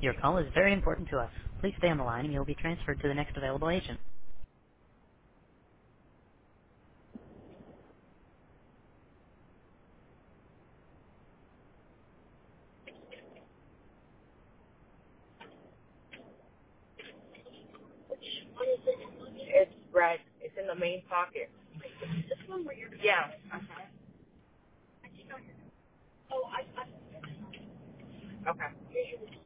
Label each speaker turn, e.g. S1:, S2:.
S1: Your call is very important to us. Please stay on the line and you will be transferred to the next available agent.
S2: It's right. It's in the main pocket. Yeah. Okay.